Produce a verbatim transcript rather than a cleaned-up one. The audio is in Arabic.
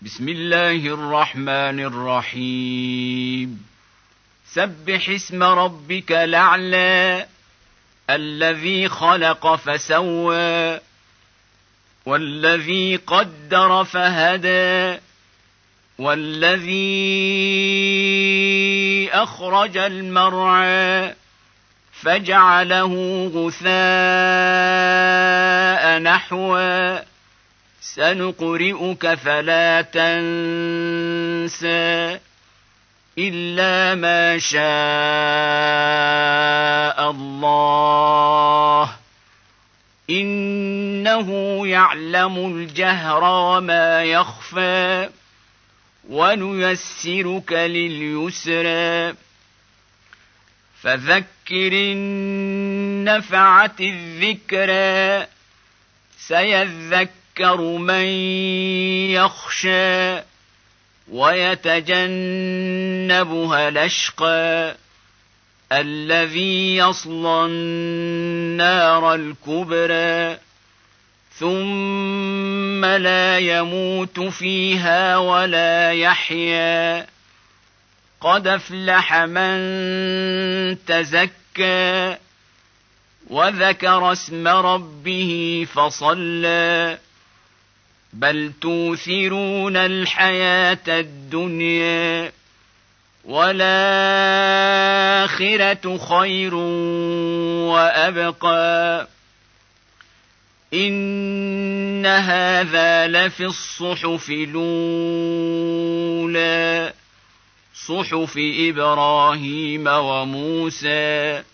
بسم الله الرحمن الرحيم سبح اسم ربك الأعلى الذي خلق فسوى والذي قدر فهدى والذي أخرج المرعى فجعله غثاء نحوا سنقرئك فلا تنسى إلا ما شاء الله إنه يعلم الجهر وما يخفى ونيسرك لليسرى فذكر إن نفعت الذكرى سيذكر من يخشى ويتجنبها الأشقى الذي يصلى النار الكبرى ثم لا يموت فيها ولا يحيا قد أفلح من تزكى وذكر اسم ربه فصلى بل توثرون الحياة الدنيا والآخرة خير وأبقى إن هذا لفي الصحف الأولى صحف إبراهيم وموسى